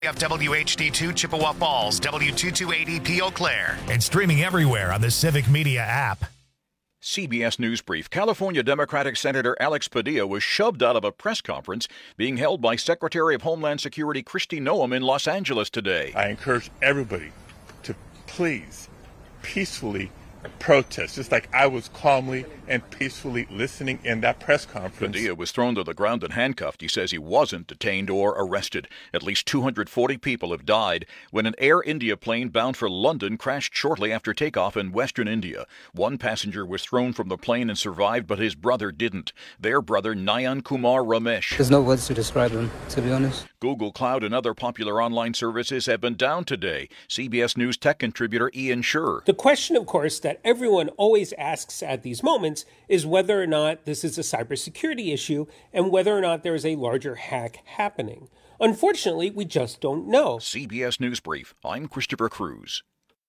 WHD2 Chippewa Falls, W2280 Eau Claire, and streaming everywhere on the Civic Media app. CBS News Brief. California Democratic Senator Alex Padilla was shoved out of a press conference being held by Secretary of Homeland Security Kristi Noem in Los Angeles today. I encourage everybody to please peacefully protest, just like I was calmly and peacefully listening in that press conference. Padilla was thrown to the ground and handcuffed. He says he wasn't detained or arrested. At least 240 people have died when an Air India plane bound for London crashed shortly after takeoff in western India. One passenger was thrown from the plane and survived, but his brother didn't. Their brother, Nayan Kumar Ramesh. There's no words to describe him, to be honest. Google Cloud and other popular online services have been down today. CBS News tech contributor Ian Scherr. The question, of course, that everyone always asks at these moments is whether or not this is a cybersecurity issue and whether or not there is a larger hack happening. Unfortunately, we just don't know. CBS News Brief. I'm Christopher Cruz.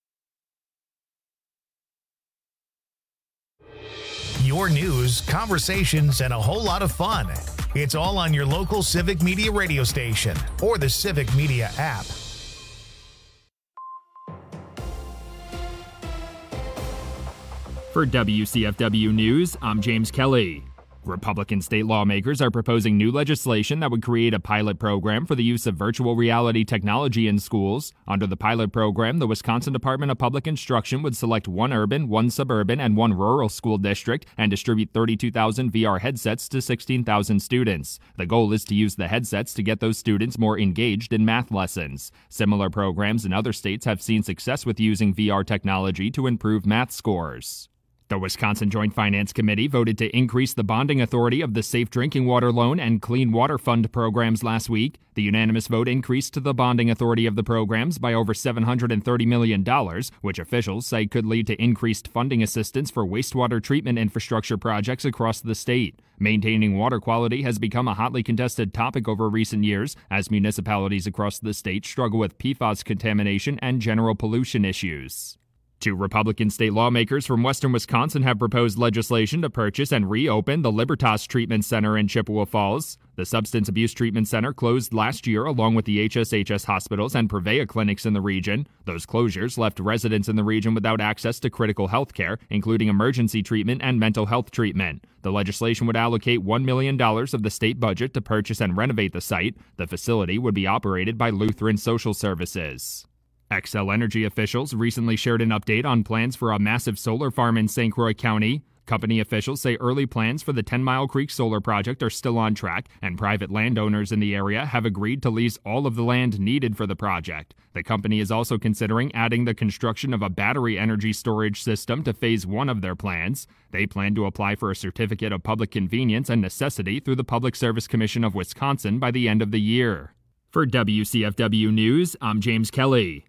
Your news, conversations, and a whole lot of fun. It's all on your local Civic Media radio station or the Civic Media app. For WCFW News, I'm James Kelly. Republican state lawmakers are proposing new legislation that would create a pilot program for the use of virtual reality technology in schools. Under the pilot program, the Wisconsin Department of Public Instruction would select one urban, one suburban, and one rural school district and distribute 32,000 VR headsets to 16,000 students. The goal is to use the headsets to get those students more engaged in math lessons. Similar programs in other states have seen success with using VR technology to improve math scores. The Wisconsin Joint Finance Committee voted to increase the bonding authority of the Safe Drinking Water Loan and Clean Water Fund programs last week. The unanimous vote increased the bonding authority of the programs by over $730 million, which officials say could lead to increased funding assistance for wastewater treatment infrastructure projects across the state. Maintaining water quality has become a hotly contested topic over recent years as municipalities across the state struggle with PFAS contamination and general pollution issues. Two Republican state lawmakers from western Wisconsin have proposed legislation to purchase and reopen the Libertas Treatment Center in Chippewa Falls. The Substance Abuse Treatment Center closed last year along with the HSHS hospitals and Prevea clinics in the region. Those closures left residents in the region without access to critical health care, including emergency treatment and mental health treatment. The legislation would allocate $1 million of the state budget to purchase and renovate the site. The facility would be operated by Lutheran Social Services. Xcel Energy officials recently shared an update on plans for a massive solar farm in St. Croix County. Company officials say early plans for the 10 Mile Creek solar project are still on track, and private landowners in the area have agreed to lease all of the land needed for the project. The company is also considering adding the construction of a battery energy storage system to phase 1 of their plans. They plan to apply for a certificate of public convenience and necessity through the Public Service Commission of Wisconsin by the end of the year. For WCFW News, I'm James Kelly.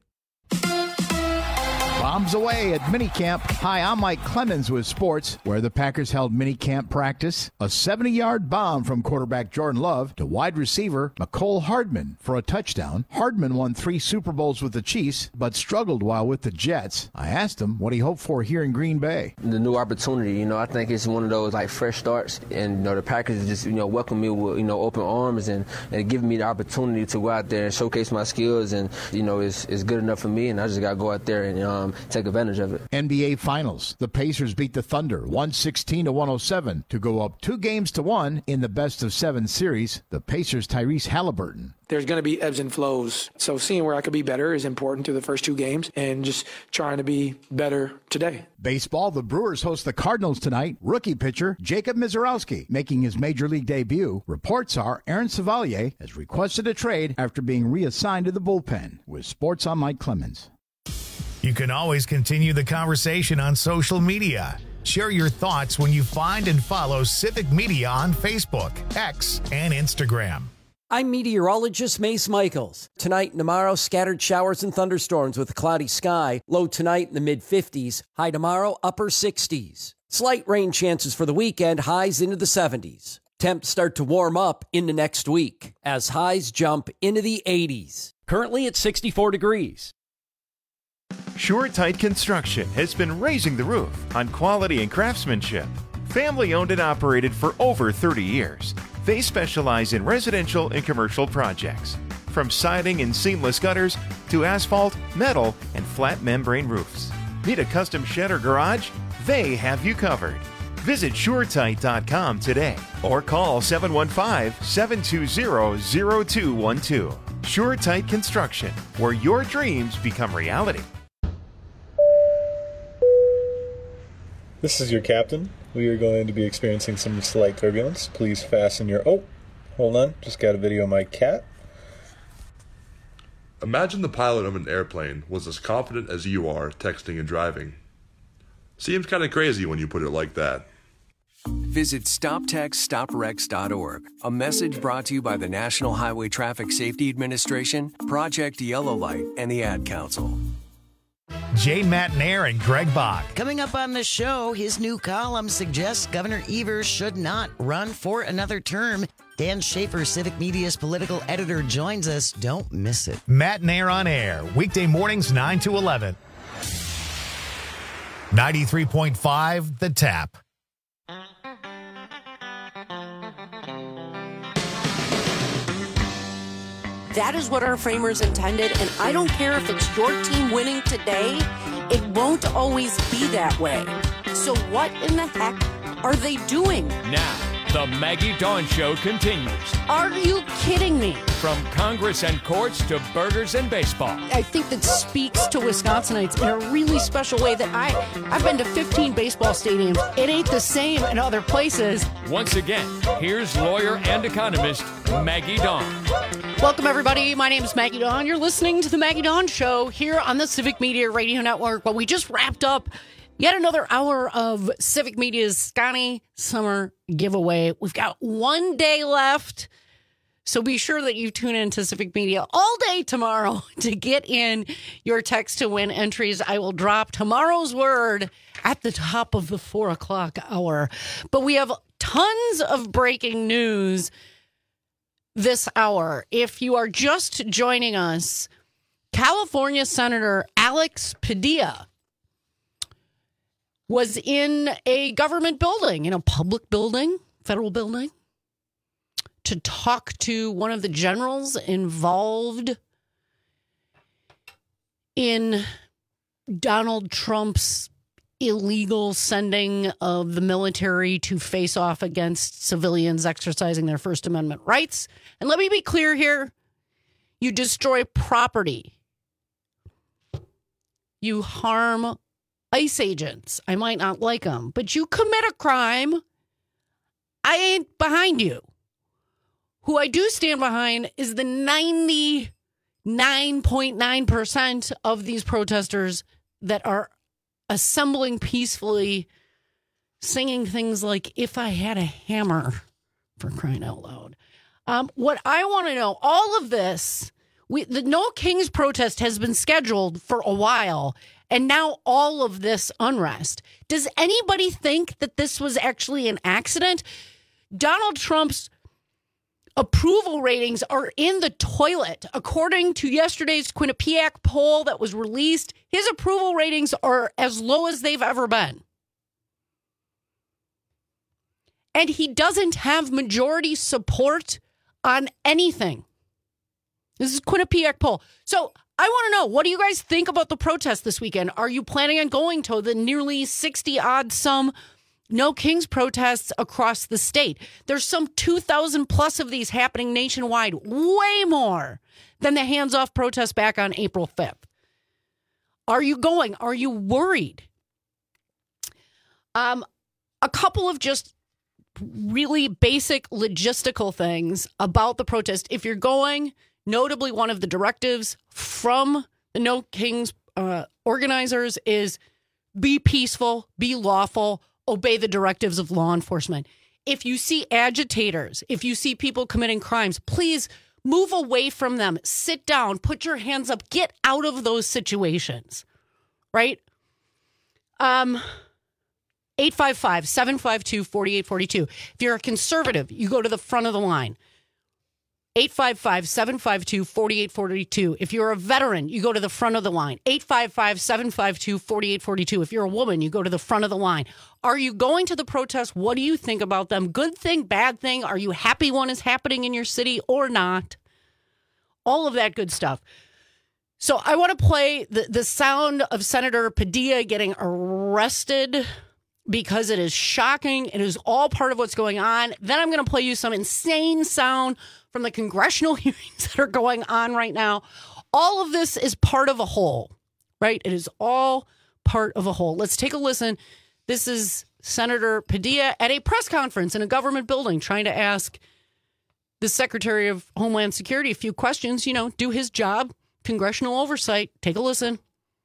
Bombs away at minicamp. Hi, I'm Mike Clemens with sports, where the Packers held minicamp practice. A 70-yard bomb from quarterback Jordan Love to wide receiver Mecole Hardman for a touchdown. Hardman won 3 Super Bowls with the Chiefs, but struggled while with the Jets. I asked him what he hoped for here in Green Bay. The new opportunity, I think it's one of those fresh starts, and the Packers just welcome me with open arms and giving me the opportunity to go out there and showcase my skills, and it's good enough for me, and I just got to go out there and take advantage of it. NBA Finals. The Pacers beat the Thunder 116-107 to go up 2-1 in the best-of-7 series. The Pacers' Tyrese Halliburton. There's going to be ebbs and flows. So seeing where I could be better is important to the first 2 games and just trying to be better today. Baseball, the Brewers host the Cardinals tonight. Rookie pitcher Jacob Mizorowski making his major league debut. Reports are Aaron Savalier has requested a trade after being reassigned to the bullpen. With sports, I'm Mike Clemens. You can always continue the conversation on social media. Share your thoughts when you find and follow Civic Media on Facebook, X, and Instagram. I'm meteorologist Mace Michaels. Tonight and tomorrow, scattered showers and thunderstorms with a cloudy sky. Low tonight in the mid-50s. High tomorrow, upper 60s. Slight rain chances for the weekend, highs into the 70s. Temps start to warm up into next week as highs jump into the 80s. Currently at 64 degrees. SureTight Construction has been raising the roof on quality and craftsmanship. Family owned and operated for over 30 years. They specialize in residential and commercial projects. From siding and seamless gutters to asphalt, metal, and flat membrane roofs. Need a custom shed or garage? They have you covered. Visit SureTight.com today or call 715-720-0212. SureTight Construction, where your dreams become reality. This is your captain. We are going to be experiencing some slight turbulence. Please fasten your... Oh, hold on. Just got a video of my cat. Imagine the pilot of an airplane was as confident as you are texting and driving. Seems kind of crazy when you put it like that. Visit StopTextStopWrecks.org. A message brought to you by the National Highway Traffic Safety Administration, Project Yellow Light, and the Ad Council. Jane Matenaer and Greg Bach. Coming up on the show, his new column suggests Governor Evers should not run for another term. Dan Schaefer, Civic Media's political editor, joins us. Don't miss it. Matenaer on air, weekday mornings 9 to 11. 93.5 The Tap. That is what our framers intended, and I don't care if it's your team winning today, it won't always be that way. So what in the heck are they doing? Now, the Maggie Dawn Show continues. Are you kidding me? From Congress and courts to burgers and baseball. I think that speaks to Wisconsinites in a really special way that I've been to 15 baseball stadiums. It ain't the same in other places. Once again, here's lawyer and economist Maggie Dawn. Welcome, everybody. My name is Maggie Dawn. You're listening to the Maggie Dawn Show here on the Civic Media Radio Network. Well, we just wrapped up yet another hour of Civic Media's Scotty Summer Giveaway. We've got one day left, so be sure that you tune in to Civic Media all day tomorrow to get in your text to win entries. I will drop tomorrow's word at the top of the 4 o'clock hour. But we have tons of breaking news this hour. If you are just joining us, California Senator Alex Padilla was in a government building, in a public building, federal building, to talk to one of the generals involved in Donald Trump's illegal sending of the military to face off against civilians exercising their First Amendment rights. And let me be clear here. You destroy property. You harm ICE agents. I might not like them, but you commit a crime. I ain't behind you. Who I do stand behind is the 99.9% of these protesters that are assembling peacefully, singing things like, "If I Had a Hammer," for crying out loud. What I want to know, all of this, the No Kings protest has been scheduled for a while, and now all of this unrest. Does anybody think that this was actually an accident? Donald Trump's approval ratings are in the toilet. According to yesterday's Quinnipiac poll that was released, his approval ratings are as low as they've ever been. And he doesn't have majority support on anything. This is Quinnipiac poll. So I want to know, what do you guys think about the protest this weekend? Are you planning on going to the nearly 60-odd some No Kings protests across the state? There's some 2,000 plus of these happening nationwide, way more than the hands-off protest back on April 5th. Are you going? Are you worried? A couple of just really basic logistical things about the protest. If you're going, notably one of the directives from the No Kings organizers is be peaceful, be lawful, obey the directives of law enforcement. If you see agitators, if you see people committing crimes, please move away from them. Sit down, put your hands up, get out of those situations, right? 855-752-4842. If you're a conservative, you go to the front of the line. 855-752-4842. If you're a veteran, you go to the front of the line. 855-752-4842. If you're a woman, you go to the front of the line. Are you going to the protest? What do you think about them? Good thing, bad thing? Are you happy one is happening in your city or not? all of that good stuff. So I want to play the sound of Senator Padilla getting arrested because it is shocking. It is all part of what's going on. Then I'm going to play you some insane sound from the congressional hearings that are going on right now. All of this is part of a whole, right? It is all part of a whole. Let's take a listen. This is Senator Padilla at a press conference in a government building trying to ask the Secretary of Homeland Security a few questions, do his job, congressional oversight. Take a listen.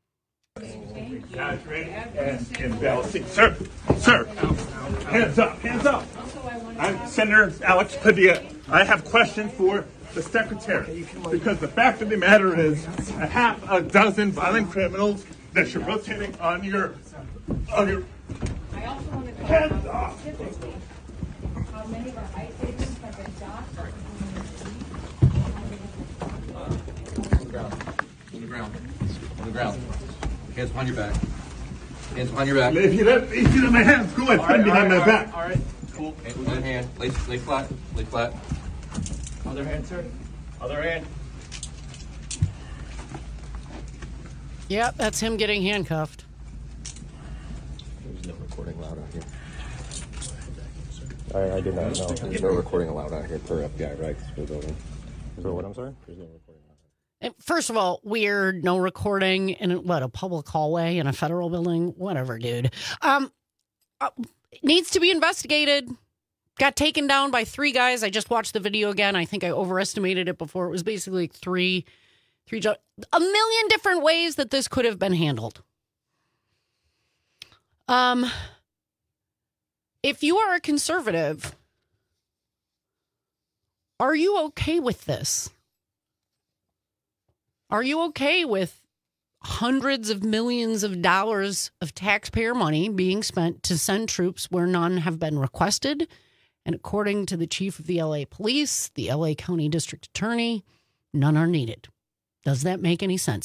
Guys, ready? And sir, hands up. I'm Senator Alex Padilla. I have questions for the Secretary, because the fact of the matter is a half a dozen violent criminals that you're rotating on your hands off. How many of our ICE agents have been docked? On the ground. Hands behind your back. Hands behind your back. If you let my hands go, I stand behind my back. All right. Cool. Other hand. Lay flat. Lay flat. Other hand, sir. Other hand. Yep, that's him getting handcuffed. There's no recording allowed out here. I did not know. There's no recording allowed out here per FBI, right? For the building. So what? I'm sorry. There's no recording allowed. And first of all, weird, no recording in a public hallway in a federal building, whatever, dude. Needs to be investigated. Got taken down by 3 guys. I just watched the video again. I think I overestimated it before. It was basically three, a million different ways that this could have been handled. If you are a conservative, are you okay with this? Are you okay with hundreds of millions of dollars of taxpayer money being spent to send troops where none have been requested? And according to the chief of the LA police, the LA County District Attorney, none are needed. Does that make any sense?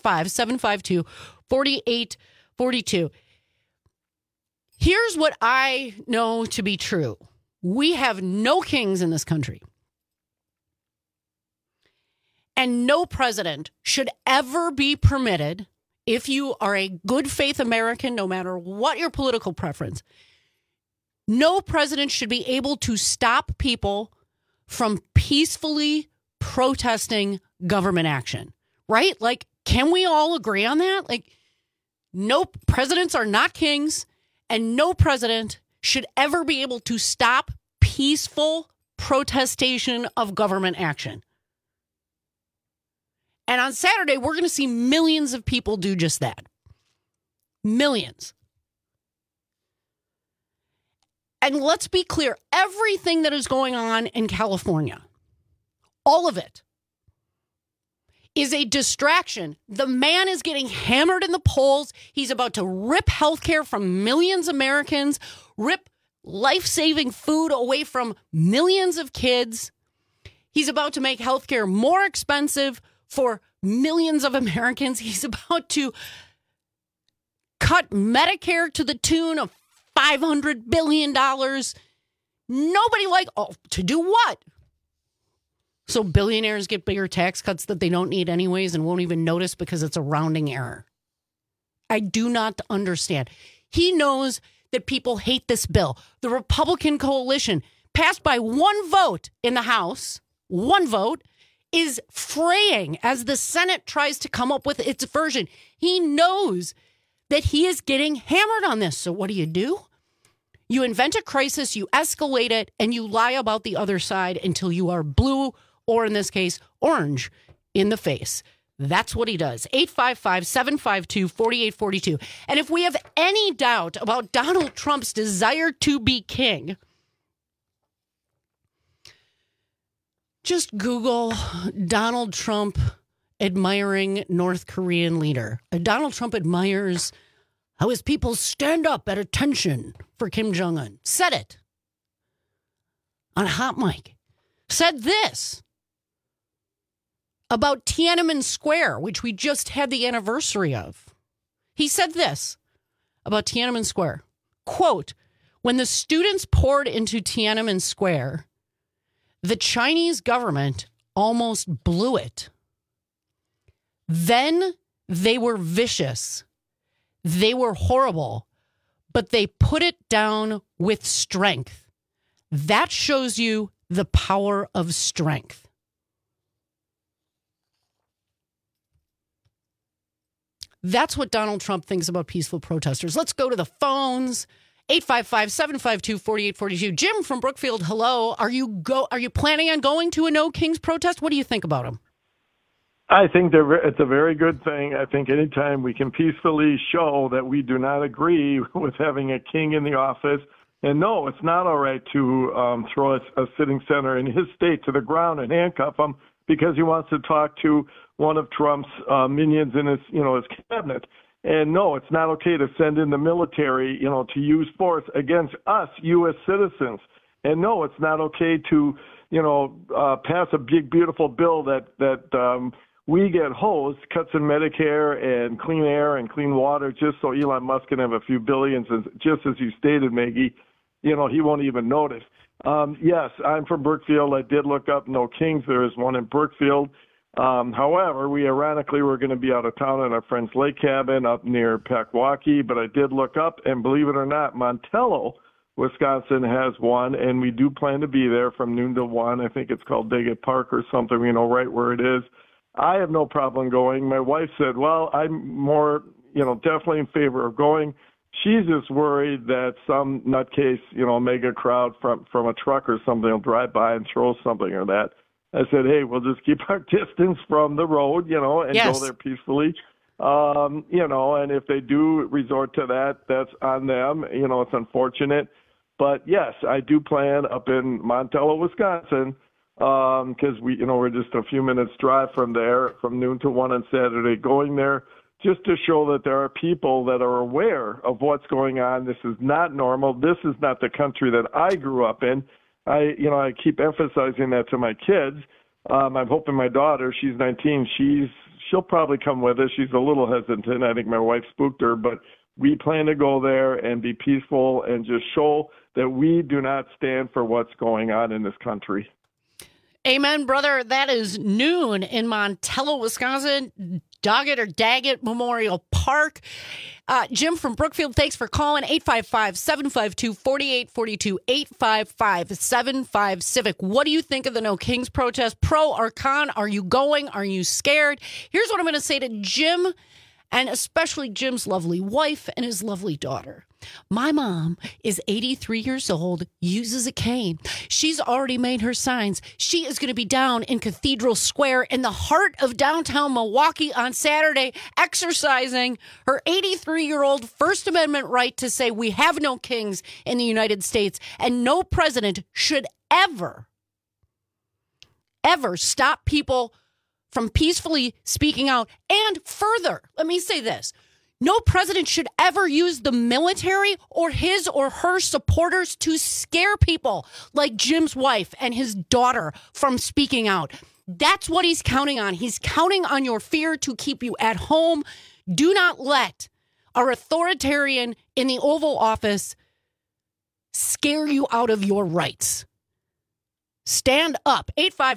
855-752-4842. Here's what I know to be true. We have no kings in this country. And no president should ever be permitted, if you are a good faith American, no matter what your political preference, no president should be able to stop people from peacefully protesting government action, right? Like, can we all agree on that? Like, no, presidents are not kings, and no president should ever be able to stop peaceful protestation of government action. And on Saturday, we're going to see millions of people do just that. Millions. And let's be clear, everything that is going on in California, all of it, is a distraction. The man is getting hammered in the polls. He's about to rip healthcare from millions of Americans, rip life-saving food away from millions of kids. He's about to make healthcare more expensive for millions of Americans. He's about to cut Medicare to the tune of $500 billion. Nobody to do what? So billionaires get bigger tax cuts that they don't need anyways and won't even notice because it's a rounding error. I do not understand. He knows that people hate this bill. The Republican coalition, passed by one vote in the House, one vote, is fraying as the Senate tries to come up with its version. He knows that he is getting hammered on this. So what do? You invent a crisis, you escalate it, and you lie about the other side until you are blue, or in this case, orange, in the face. That's what he does. 855-752-4842. And if we have any doubt about Donald Trump's desire to be king, just Google Donald Trump admiring North Korean leader. Donald Trump admires how his people stand up at attention for Kim Jong-un. Said it on a hot mic. Said this about Tiananmen Square, which we just had the anniversary of. He said this about Tiananmen Square. Quote, when the students poured into Tiananmen Square, the Chinese government almost blew it. Then they were vicious. They were horrible, but they put it down with strength. That shows you the power of strength. That's what Donald Trump thinks about peaceful protesters. Let's go to the phones. 855-752-4842. Jim from Brookfield, hello. Are you planning on going to a No Kings protest? What do you think about them? I think it's a very good thing. I think anytime we can peacefully show that we do not agree with having a king in the office, and no, it's not all right to throw a sitting senator in his state to the ground and handcuff him because he wants to talk to one of Trump's minions in his cabinet. And no, it's not okay to send in the military, to use force against us, U.S. citizens. And no, it's not okay to, pass a big, beautiful bill that we get hosed, cuts in Medicare and clean air and clean water, just so Elon Musk can have a few billions. And just as you stated, Maggie, he won't even notice. Yes, I'm from Brookfield. I did look up No Kings. There is one in Brookfield. However, we ironically were going to be out of town at our friend's lake cabin up near Pequawaki, but I did look up, and believe it or not, Montello, Wisconsin has one, and we do plan to be there from noon to 1. I think it's called Daggett Park or something, right where it is. I have no problem going. My wife said, well, I'm more, definitely in favor of going. She's just worried that some nutcase, mega crowd from a truck or something will drive by and throw something or that. I said, hey, we'll just keep our distance from the road, and yes. go there peacefully. And if they do resort to that, that's on them. It's unfortunate. But yes, I do plan up in Montello, Wisconsin, because we're just a few minutes drive from there, from noon to 1 on Saturday, going there just to show that there are people that are aware of what's going on. This is not normal. This is not the country that I grew up in. I keep emphasizing that to my kids. I'm hoping my daughter, she's 19, she'll probably come with us. She's a little hesitant. I think my wife spooked her, but we plan to go there and be peaceful and just show that we do not stand for what's going on in this country. Amen, brother. That is noon in Montello, Wisconsin, Daggett Memorial Park. Jim from Brookfield, thanks for calling. 855-752-4842, 855-75-CIVIC. What do you think of the No Kings protest? Pro or con? Are you going? Are you scared? Here's what I'm going to say to Jim, and especially Jim's lovely wife and his lovely daughter. My mom is 83 years old, uses a cane. She's already made her signs. She is going to be down in Cathedral Square in the heart of downtown Milwaukee on Saturday, exercising her 83-year-old First Amendment right to say we have no kings in the United States, and no president should ever stop people from peacefully speaking out. And further, let me say this. No president should ever use the military or his or her supporters to scare people like Jim's wife and his daughter from speaking out. That's what he's counting on. He's counting on your fear to keep you at home. Do not let our authoritarian in the Oval Office scare you out of your Stand up.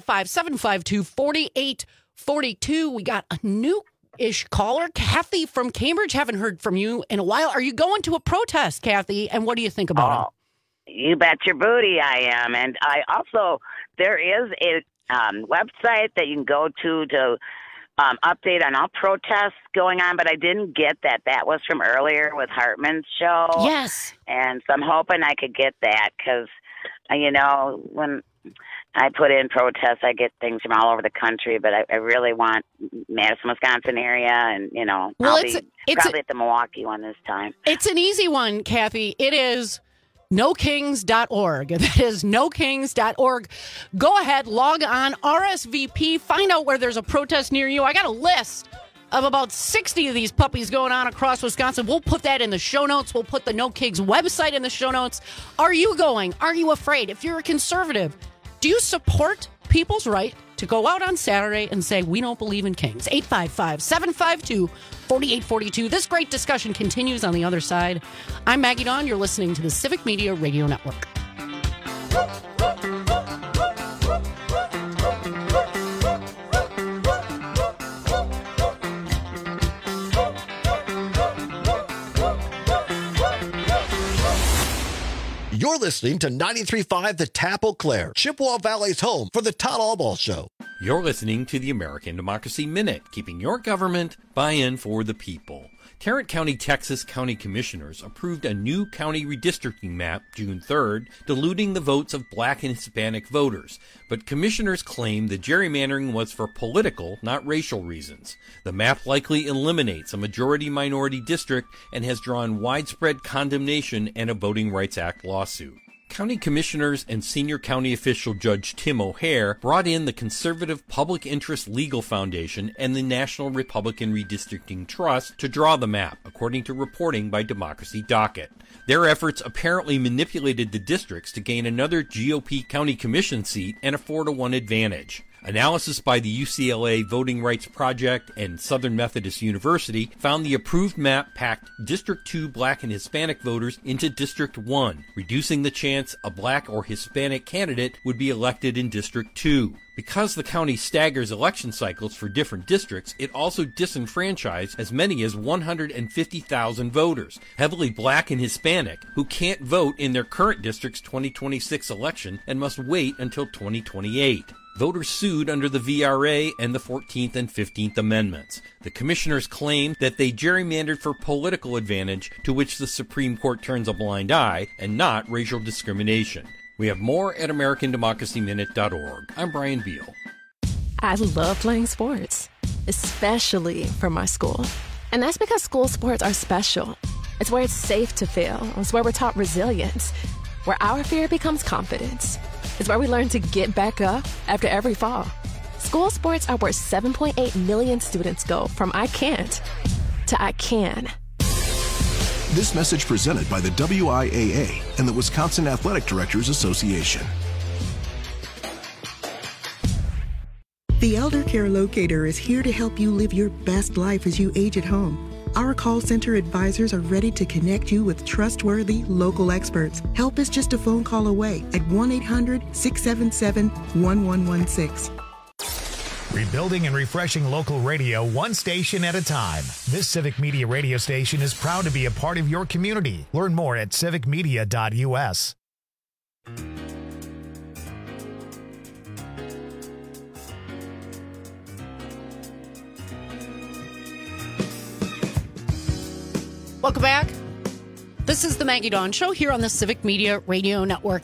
855-752-4842. We got a new-ish caller. Kathy from Cambridge. Haven't heard from you in a while. Are you going to a protest, Kathy? And what do you think about it? You bet your booty I am. And I also, there is a website that you can go to update on all protests going on, but I didn't get that. That was from earlier with Hartman's show. Yes. And so I'm hoping I could get that because, you know, when I put in protests, I get things from all over the country, but I really want Madison, Wisconsin area, and, you know, I'll be probably at the Milwaukee one this time. It's an easy one, Kathy. It is nokings.org. That is nokings.org. Go ahead, log on, RSVP, find out where there's a protest near you. I got a list of about 60 of these puppies going on across Wisconsin. We'll put that in the show notes. We'll put the No Kings website in the show notes. Are you going? Are you afraid? If you're a conservative, do you support people's right to go out on Saturday and say, we don't believe in kings? 855-752-4842. This great discussion continues on the other side. I'm Maggie Dawn. You're listening to the Civic Media Radio Network. You're listening to 93.5 The Tap Eau Claire, Chippewa Valley's home for the Todd Albaugh Show. You're listening to the American Democracy Minute, keeping your government buy-in for the people. Tarrant County, Texas County Commissioners approved a new county redistricting map June 3rd, diluting the votes of black and Hispanic voters. But commissioners claim the gerrymandering was for political, not racial reasons. The map likely eliminates a majority-minority district and has drawn widespread condemnation and a Voting Rights Act lawsuit. County commissioners and senior county official Judge Tim O'Hare brought in the Conservative Public Interest Legal Foundation and the National Republican Redistricting Trust to draw the map, according to reporting by Democracy Docket. Their efforts apparently manipulated the districts to gain another GOP county commission seat and a 4-1 advantage. Analysis by the UCLA Voting Rights Project and Southern Methodist University found the approved map packed District 2 black and Hispanic voters into District 1, reducing the chance a black or Hispanic candidate would be elected in District 2. Because the county staggers election cycles for different districts, it also disenfranchised as many as 150,000 voters, heavily black and Hispanic, who can't vote in their current district's 2026 election and must wait until 2028. Voters sued under the VRA and the 14th and 15th Amendments. The commissioners claimed that they gerrymandered for political advantage, to which the Supreme Court turns a blind eye, and not racial discrimination. We have more at AmericanDemocracyMinute.org. I'm Brian Beal. I love playing sports, especially for my school. And that's because school sports are special. It's where it's safe to fail. It's where we're taught resilience, where our fear becomes confidence. It's where we learn to get back up after every fall. School sports are where 7.8 million students go from I can't to I can. This message presented by the WIAA and the Wisconsin Athletic Directors Association. The Elder Care Locator is here to help you live your best life as you age at home. Our call center advisors are ready to connect you with trustworthy local experts. Help is just a phone call away at 1-800-677-1116. Rebuilding and refreshing local radio one station at a time. This Civic Media radio station is proud to be a part of your community. Learn more at civicmedia.us. Welcome back. This is the Maggie Dawn Show here on the Civic Media Radio Network.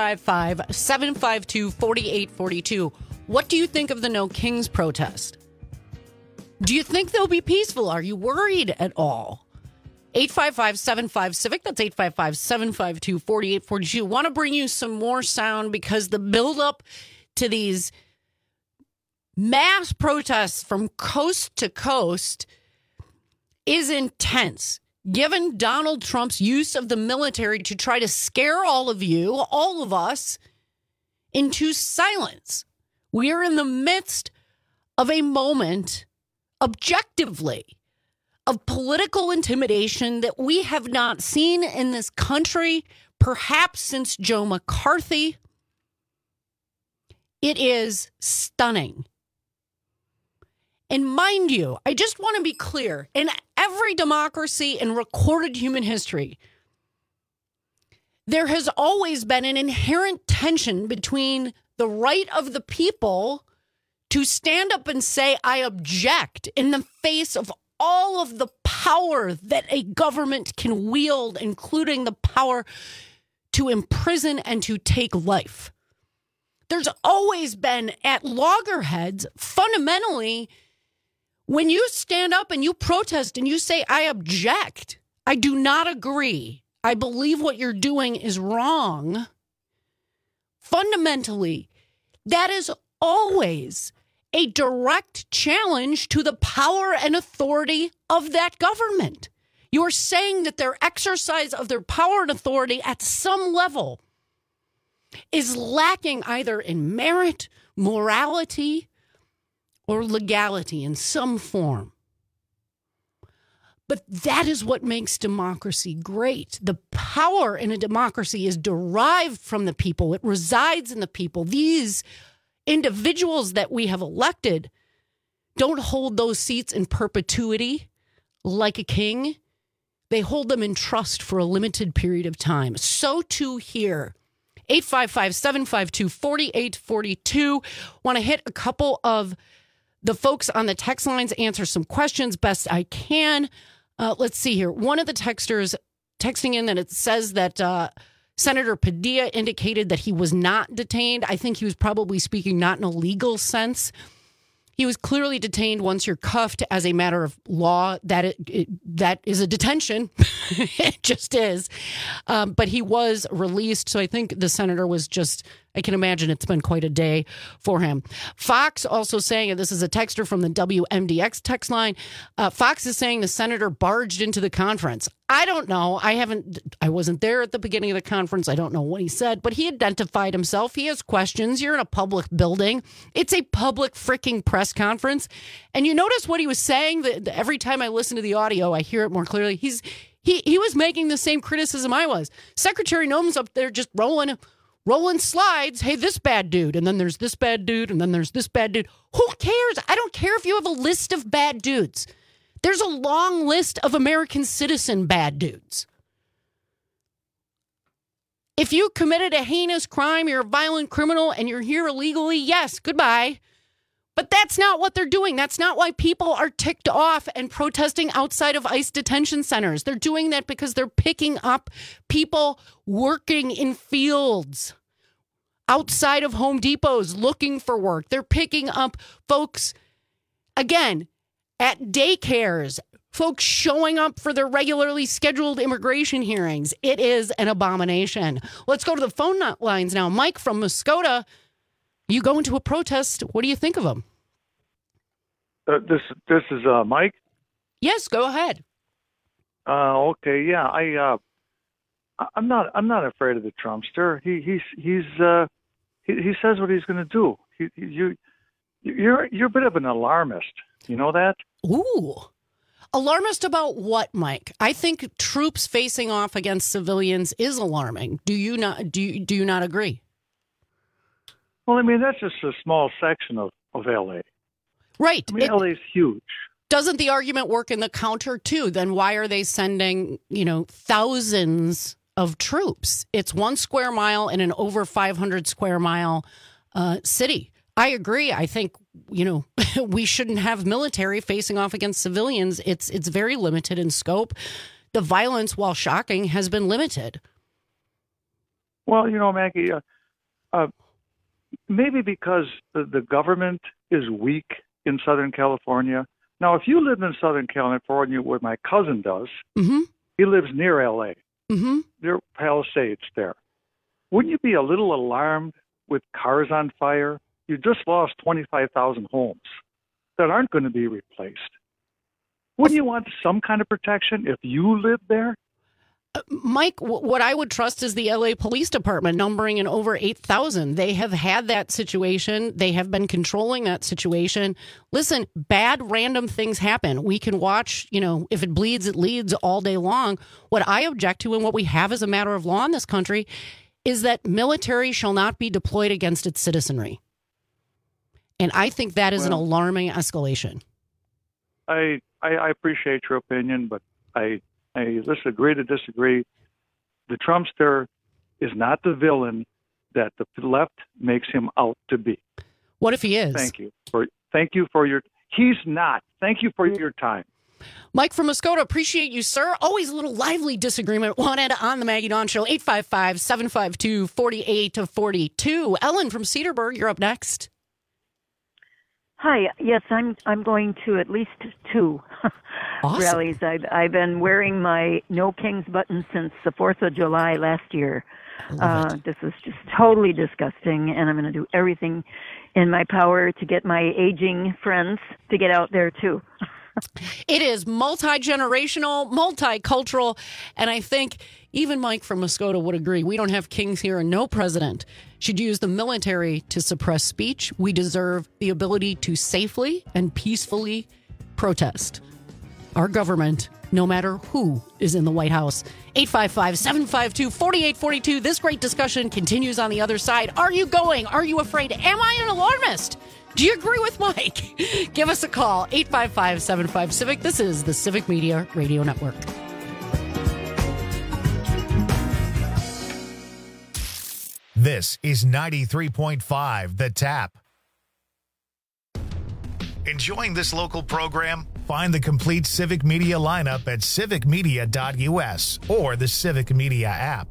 855-752-4842. What do you think of the No Kings protest? Do you think they'll be peaceful? Are you worried at all? 855-75-CIVIC. That's 855-752-4842. Want to bring you some more sound because the buildup to these mass protests from coast to coast is intense. Given Donald Trump's use of the military to try to scare all of you, all of us, into silence. We are in the midst of a moment, objectively, of political intimidation that we have not seen in this country, perhaps since Joe McCarthy. It is stunning. And mind you, I just want to be clear, in every democracy in recorded human history, there has always been an inherent tension between the right of the people to stand up and say, I object, in the face of all of the power that a government can wield, including the power to imprison and to take life. There's always been, at loggerheads, fundamentally, when you stand up and you protest and you say, I object, I do not agree, I believe what you're doing is wrong, fundamentally, that is always a direct challenge to the power and authority of that government. You're saying that their exercise of their power and authority at some level is lacking either in merit, morality, or legality in some form. But that is what makes democracy great. The power in a democracy is derived from the people. It resides in the people. These individuals that we have elected don't hold those seats in perpetuity like a king. they hold them in trust for a limited period of time. So too here. 855-752-4842. Want to hit a couple of the folks on the text lines, answer some questions best I can. Let's see here. One of the texters texting in that it says that Senator Padilla indicated that he was not detained. I think he was probably speaking not in a legal sense. He was clearly detained once you're cuffed as a matter of law. That is a detention. It just is. But he was released. So I think the senator was just, I can imagine it's been quite a day for him. Fox also saying, and this is a texter from the WMDX text line, Fox is saying the senator barged into the conference. I don't know. I wasn't there at the beginning of the conference. I don't know what he said, but he identified himself. He has questions. You're in a public building. It's a public freaking press conference. And you notice what he was saying? Every time I listen to the audio, I hear it more clearly. He was making the same criticism I was. Secretary Noem's up there just rolling slides. Hey, this bad dude. And then there's this bad dude. And then there's this bad dude. Who cares? I don't care if you have a list of bad dudes. There's a long list of American citizen bad dudes. If you committed a heinous crime, you're a violent criminal, and you're here illegally, yes, goodbye. But that's not what they're doing. That's not why people are ticked off and protesting outside of ICE detention centers. They're doing that because they're picking up people working in fields outside of Home Depots looking for work. They're picking up folks, again, at daycares, folks showing up for their regularly scheduled immigration hearings. It is an abomination. Let's go to the phone lines now. Mike from Muskota, you go into a protest. What do you think of them? This is Mike. Yes, go ahead. Okay, yeah, I'm not afraid of the Trumpster. He says what he's going to do. You're a bit of an alarmist. You know that? Ooh. Alarmist about what, Mike? I think troops facing off against civilians is alarming. Do you not? Do you not agree? Well, I mean, that's just a small section of L.A. Right. I mean, L.A. is huge. Doesn't the argument work in the counter, too? Then why are they sending, thousands of troops? It's 1 square mile in an over 500 square mile city. I agree. I think, we shouldn't have military facing off against civilians. It's very limited in scope. The violence, while shocking, has been limited. Well, Maggie, maybe because the government is weak in Southern California. Now, if you lived in Southern California, where my cousin does, mm-hmm. He lives near L.A. Mm-hmm. There are Palisades there. Wouldn't you be a little alarmed with cars on fire? You just lost 25,000 homes that aren't going to be replaced. Wouldn't you want some kind of protection if you lived there? Mike, what I would trust is the LA Police Department, numbering in over 8,000. They have had that situation. They have been controlling that situation. Listen, bad random things happen. We can watch, if it bleeds, it leads all day long. What I object to and what we have as a matter of law in this country is that military shall not be deployed against its citizenry. And I think that is an alarming escalation. I appreciate your opinion, but let's agree to disagree. The Trumpster is not the villain that the left makes him out to be. What if he is? Thank you for your. He's not. Thank you for your time. Mike from Muskota, appreciate you, sir. Always a little lively disagreement wanted on the Maggie Dawn Show. 855-752-4842. Ellen from Cedarburg, you're up next. Hi. Yes, I'm going to at least 2 awesome. rallies. I've been wearing my No Kings button since the 4th of July last year. This is just totally disgusting, and I'm going to do everything in my power to get my aging friends to get out there too. It is multi-generational, multicultural, and I think even Mike from Muskota would agree. We don't have kings here, and no president should use the military to suppress speech. We deserve the ability to safely and peacefully protest our government, no matter who is in the White House. 855-752-4842. This great discussion continues on the other side. Are you going? Are you afraid? Am I an alarmist? Do you agree with Mike? Give us a call, 855-75-CIVIC. This is the Civic Media Radio Network. This is 93.5 The Tap. Enjoying this local program? Find the complete Civic Media lineup at civicmedia.us or the Civic Media app.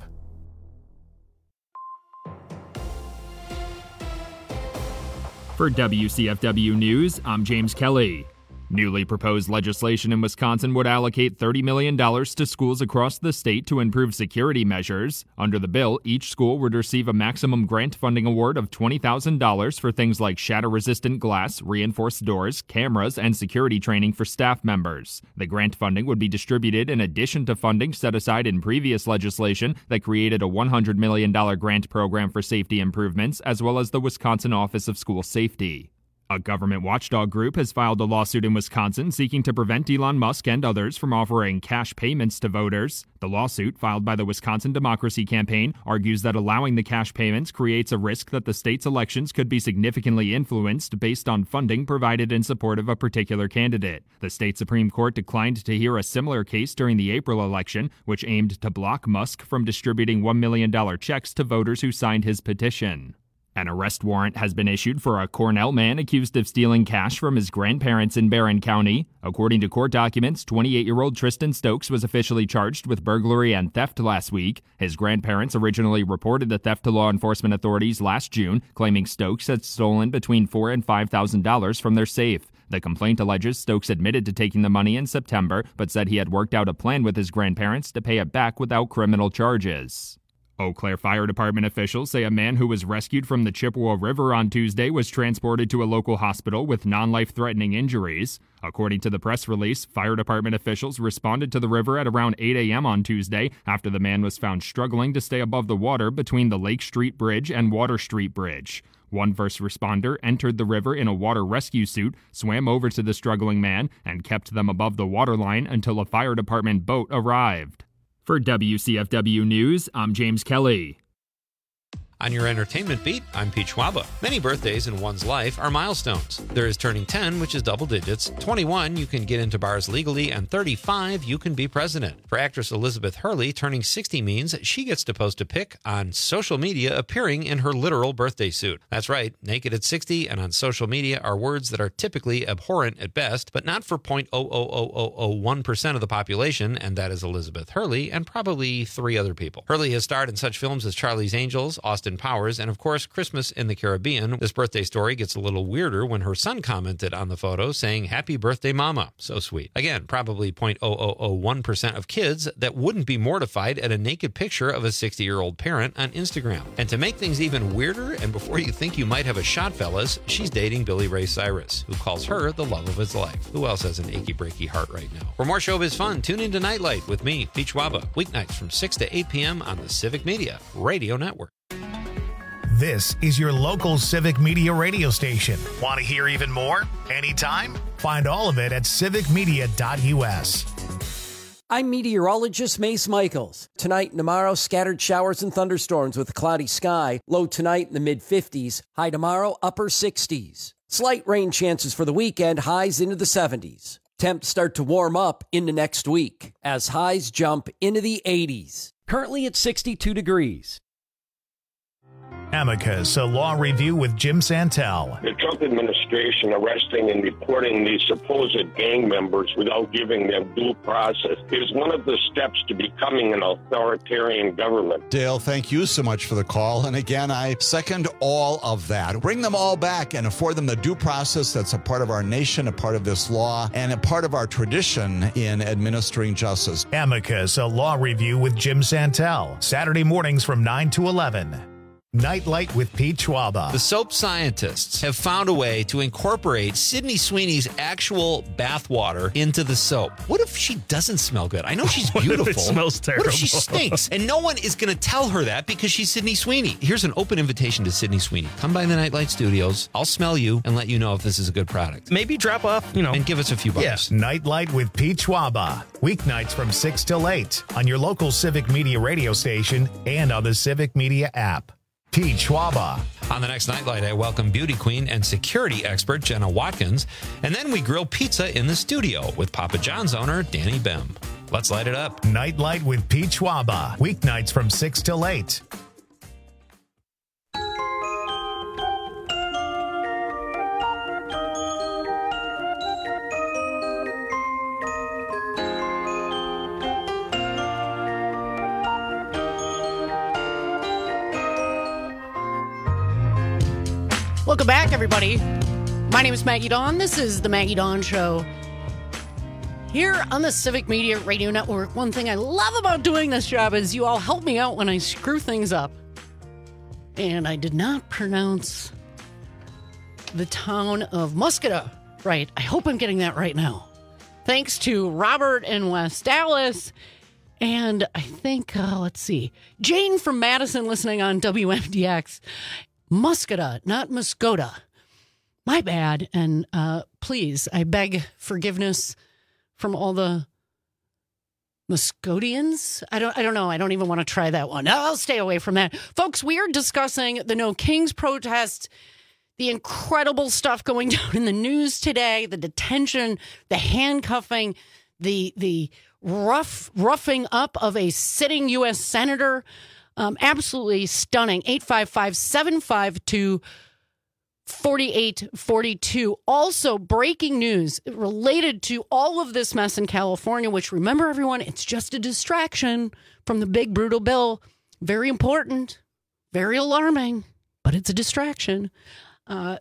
For WCFW News, I'm James Kelly. Newly proposed legislation in Wisconsin would allocate $30 million to schools across the state to improve security measures. Under the bill, each school would receive a maximum grant funding award of $20,000 for things like shatter-resistant glass, reinforced doors, cameras, and security training for staff members. The grant funding would be distributed in addition to funding set aside in previous legislation that created a $100 million grant program for safety improvements, as well as the Wisconsin Office of School Safety. A government watchdog group has filed a lawsuit in Wisconsin seeking to prevent Elon Musk and others from offering cash payments to voters. The lawsuit, filed by the Wisconsin Democracy Campaign, argues that allowing the cash payments creates a risk that the state's elections could be significantly influenced based on funding provided in support of a particular candidate. The state Supreme Court declined to hear a similar case during the April election, which aimed to block Musk from distributing $1 million checks to voters who signed his petition. An arrest warrant has been issued for a Cornell man accused of stealing cash from his grandparents in Barron County. According to court documents, 28-year-old Tristan Stokes was officially charged with burglary and theft last week. His grandparents originally reported the theft to law enforcement authorities last June, claiming Stokes had stolen between $4,000 and $5,000 from their safe. The complaint alleges Stokes admitted to taking the money in September, but said he had worked out a plan with his grandparents to pay it back without criminal charges. Eau Claire Fire Department officials say a man who was rescued from the Chippewa River on Tuesday was transported to a local hospital with non-life-threatening injuries. According to the press release, fire department officials responded to the river at around 8 a.m. on Tuesday after the man was found struggling to stay above the water between the Lake Street Bridge and Water Street Bridge. One first responder entered the river in a water rescue suit, swam over to the struggling man, and kept them above the waterline until a fire department boat arrived. For WCFW News, I'm James Kelly. On your entertainment beat, I'm Pete Schwaba. Many birthdays in one's life are milestones. There is turning 10, which is double digits. 21, you can get into bars legally. And 35, you can be president. For actress Elizabeth Hurley, turning 60 means she gets to post a pic on social media appearing in her literal birthday suit. That's right, naked at 60 and on social media are words that are typically abhorrent at best, but not for 0.00001% of the population, and that is Elizabeth Hurley and probably 3 other people. Hurley has starred in such films as Charlie's Angels, Austin Powers, and of course Christmas in the Caribbean. This birthday story gets a little weirder when her son commented on the photo saying, "Happy birthday, Mama." So sweet. Again, probably 0.0001% of kids that wouldn't be mortified at a naked picture of a 60-year-old parent on Instagram. And to make things even weirder, and before you think you might have a shot, fellas, she's dating Billy Ray Cyrus, who calls her the love of his life. Who else has an achy breaky heart right now? For more showbiz fun, tune into Nightlight with me, Pete Schwaba, weeknights from 6 to 8 p.m. on the Civic Media Radio Network. This is your local Civic Media radio station. Want to hear even more? Anytime? Find all of it at civicmedia.us. I'm meteorologist Mace Michaels. Tonight and tomorrow, scattered showers and thunderstorms with a cloudy sky. Low tonight in the mid-50s. High tomorrow, upper 60s. Slight rain chances for the weekend, highs into the 70s. Temps start to warm up into next week as highs jump into the 80s. Currently at 62 degrees. Amicus, a law review with Jim Santel. The Trump administration arresting and deporting these supposed gang members without giving them due process is one of the steps to becoming an authoritarian government. Dale, thank you so much for the call. And again, I second all of that. Bring them all back and afford them the due process that's a part of our nation, a part of this law, and a part of our tradition in administering justice. Amicus, a law review with Jim Santel. Saturday mornings from 9 to 11. Nightlight with Pete Schwaba. The soap scientists have found a way to incorporate Sydney Sweeney's actual bathwater into the soap. What if she doesn't smell good? I know she's beautiful. What if it smells terrible? What if she stinks? And no one is going to tell her that because she's Sydney Sweeney. Here's an open invitation to Sydney Sweeney. Come by the Nightlight Studios. I'll smell you and let you know if this is a good product. Maybe drop off, and give us a few bucks. Yes. Nightlight with Pete Schwaba. Weeknights from 6 till 8 on your local Civic Media radio station and on the Civic Media app. Pete Schwaba. On the next Nightlight, I welcome beauty queen and security expert Jenna Watkins, and then we grill pizza in the studio with Papa John's owner Danny Bem. Let's light it up. Nightlight with Pete Schwaba. Weeknights from 6 till 8. Welcome back, everybody. My name is Maggie Dawn. This is the Maggie Dawn Show. Here on the Civic Media Radio Network, one thing I love about doing this job is you all help me out when I screw things up. And I did not pronounce the town of Muscata right. I hope I'm getting that right now. Thanks to Robert in West Dallas. And I think, let's see, Jane from Madison listening on WMDX. Muscata, not Muscota. My bad. And please, I beg forgiveness from all the Muscodians. I don't know. I don't even want to try that one. I'll stay away from that. Folks, we are discussing the No Kings protest, the incredible stuff going down in the news today, the detention, the handcuffing, the roughing up of a sitting U.S. senator. Absolutely stunning. 855-752-4842. Also, breaking news related to all of this mess in California, which, remember, everyone, it's just a distraction from the big, brutal bill. Very important, very alarming, but it's a distraction. A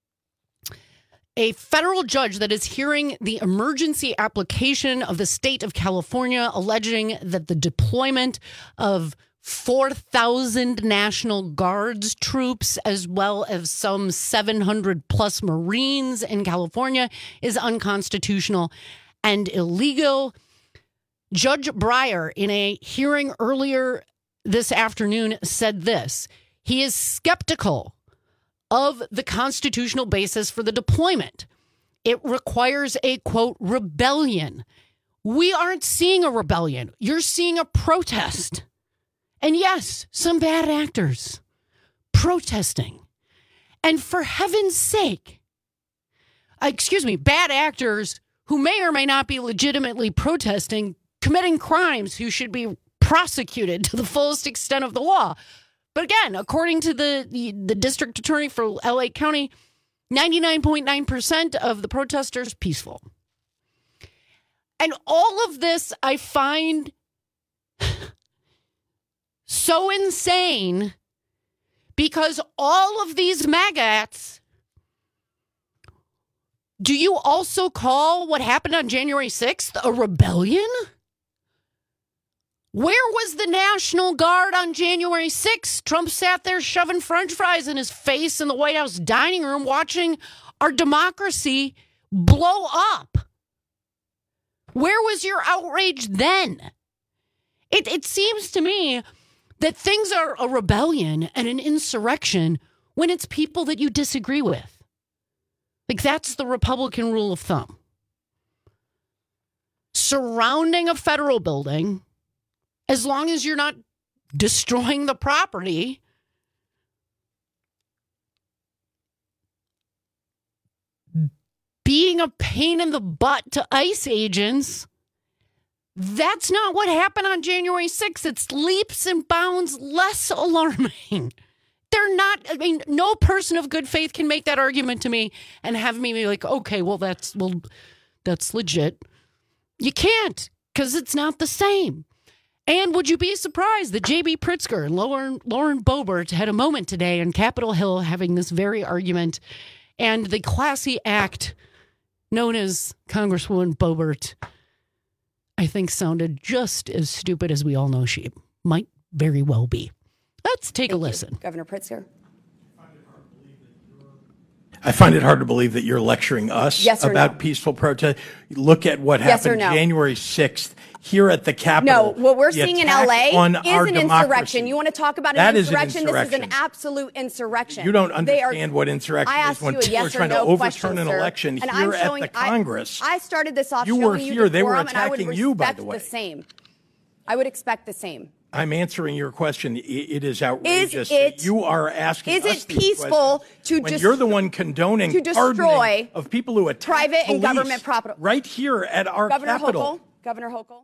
federal judge that is hearing the emergency application of the state of California alleging that the deployment of 4,000 National Guards troops, as well as some 700 plus Marines in California, is unconstitutional and illegal. Judge Breyer, in a hearing earlier this afternoon, said this. He is skeptical of the constitutional basis for the deployment. It requires a, quote, rebellion. We aren't seeing a rebellion. You're seeing a protest. And yes, some bad actors protesting. And for heaven's sake, bad actors who may or may not be legitimately protesting, committing crimes, who should be prosecuted to the fullest extent of the law. But again, according to the district attorney for LA County, 99.9% of the protesters peaceful. And all of this I find so insane because all of these maggots, do you also call what happened on January 6th a rebellion? Where was the National Guard on January 6th? Trump sat there shoving French fries in his face in the White House dining room watching our democracy blow up. Where was your outrage then? It seems to me that things are a rebellion and an insurrection when it's people that you disagree with. Like, that's the Republican rule of thumb. Surrounding a federal building, as long as you're not destroying the property, being a pain in the butt to ICE agents, that's not what happened on January 6th. It's leaps and bounds less alarming. They're not, no person of good faith can make that argument to me and have me be like, okay, well, that's legit. You can't, because it's not the same. And would you be surprised that J.B. Pritzker and Lauren Boebert had a moment today on Capitol Hill having this very argument, and the classy act known as Congresswoman Boebert, I think, sounded just as stupid as we all know she might very well be. Let's take a listen. Governor Pritzker. I find it hard to believe that you're lecturing us about peaceful protest. Look at what happened January 6th here at the Capitol. No, what we're seeing in LA is an insurrection. You want to talk about an insurrection? This is an absolute insurrection. You don't understand what insurrection is when people are trying to overturn an election here at the Congress. I started this off you showing were you here. the They were forum, and I would attacking you, by the way. The same. I would expect the same. I'm answering your question. It is outrageous that you are asking us Is it peaceful to when you're the one condoning to destroy of people who attack private and police government property right here at our Capitol? Governor Hochul?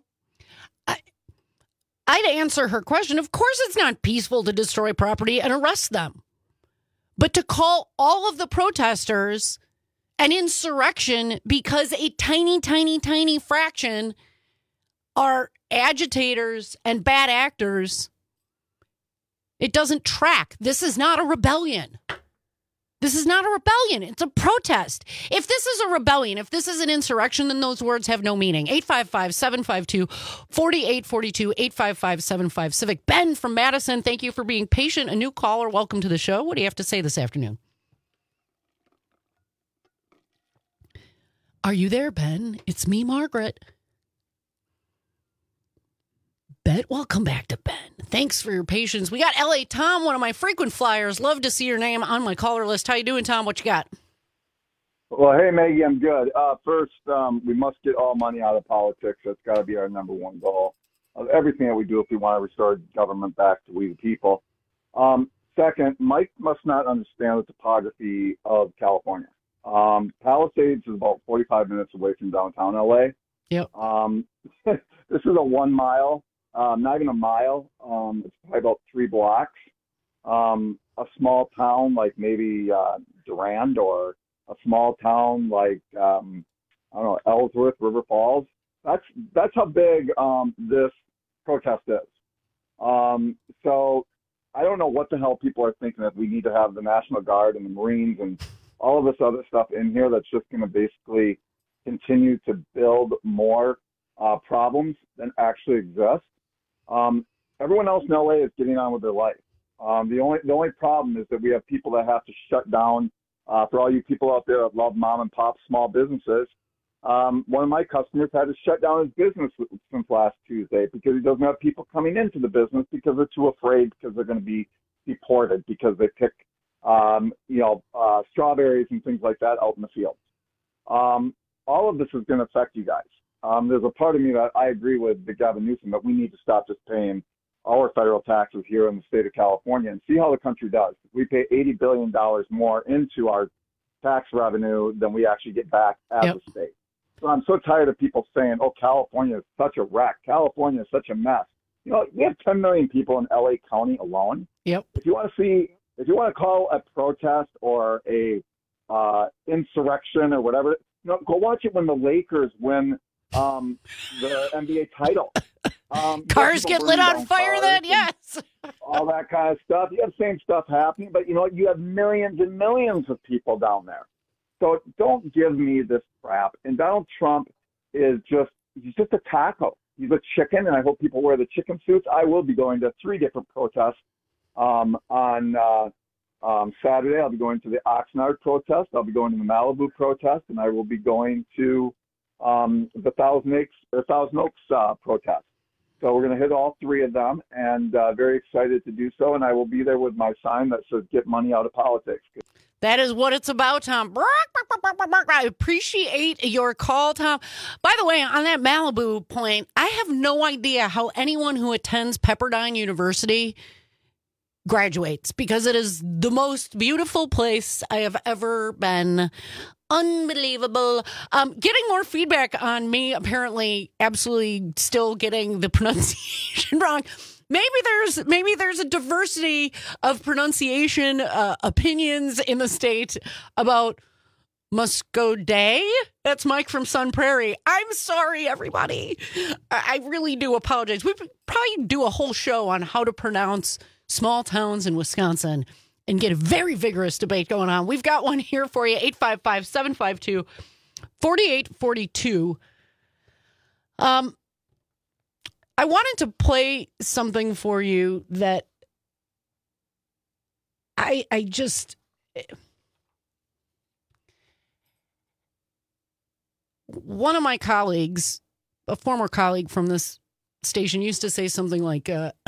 I'd answer her question. Of course it's not peaceful to destroy property and arrest them. But to call all of the protesters an insurrection because a tiny, tiny, tiny fraction are agitators and bad actors, it doesn't track. This is not a rebellion. This is not a rebellion. It's a protest. If this is a rebellion, if this is an insurrection, then those words have no meaning. 855-752-4842, 855-75-CIVIC. Ben from Madison, thank you for being patient. A new caller, welcome to the show. What do you have to say this afternoon? Are you there, Ben? It's me, Margaret. Ben, welcome back to Ben. Thanks for your patience. We got L.A. Tom, one of my frequent flyers. Love to see your name on my caller list. How you doing, Tom? What you got? Well, hey, Maggie, I'm good. First, we must get all money out of politics. That's got to be our number one goal of everything that we do if we want to restore government back to we the people. Second, Mike must not understand the topography of California. Palisades is about 45 minutes away from downtown L.A. Yep. This is a 1 mile. Not even a mile. It's probably about 3 blocks. A small town like maybe Durand, or a small town like I don't know, Ellsworth, River Falls. That's how big this protest is. So I don't know what the hell people are thinking, that we need to have the National Guard and the Marines and all of this other stuff in here that's just going to basically continue to build more problems than actually exist. Everyone else in LA is getting on with their life. The only problem is that we have people that have to shut down. For all you people out there that love mom and pop small businesses, one of my customers had to shut down his business since last Tuesday because he doesn't have people coming into the business because they're too afraid, because they're going to be deported because they pick, strawberries and things like that out in the fields. All of this is going to affect you guys. There's a part of me that I agree with the Gavin Newsom that we need to stop just paying our federal taxes here in the state of California and see how the country does. We pay $80 billion more into our tax revenue than we actually get back as a state. So I'm so tired of people saying, oh, California is such a wreck. California is such a mess. You know, we have 10 million people in LA County alone. Yep. If you want to call a protest or a insurrection or whatever, go watch it when the Lakers win the NBA title. Cars get lit on fire then, yes. All that kind of stuff. You have the same stuff happening, but you have millions and millions of people down there. So don't give me this crap. And Donald Trump he's just a taco. He's a chicken, and I hope people wear the chicken suits. I will be going to 3 different protests on Saturday. I'll be going to the Oxnard protest. I'll be going to the Malibu protest, and I will be going to the Thousand Oaks protest. So we're going to hit all 3 of them, and very excited to do so. And I will be there with my sign that says "Get money out of politics." That is what it's about, Tom. I appreciate your call, Tom. By the way, on that Malibu point, I have no idea how anyone who attends Pepperdine University graduates, because it is the most beautiful place I have ever been. Unbelievable. Getting more feedback on me, apparently absolutely still getting the pronunciation wrong. Maybe there's a diversity of pronunciation opinions in the state about Muscoday. That's Mike from Sun Prairie. I'm sorry, everybody. I really do apologize. We probably do a whole show on how to pronounce small towns in Wisconsin and get a very vigorous debate going on. We've got one here for you, 855-752-4842. I wanted to play something for you that I just... One of my colleagues, a former colleague from this station, used to say something like...